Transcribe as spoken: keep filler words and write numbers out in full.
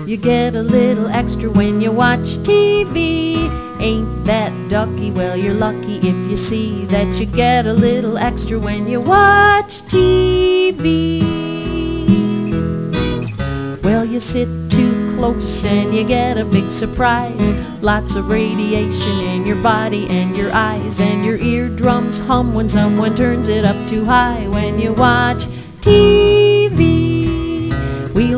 You get a little extra when you watch T V. Ain't that ducky? Well, you're lucky if you see that you get a little extra when you watch T V. Well, you sit too close and you get a big surprise. Lots of radiation in your body and your eyes, and your eardrums hum when someone turns it up too high when you watch T V.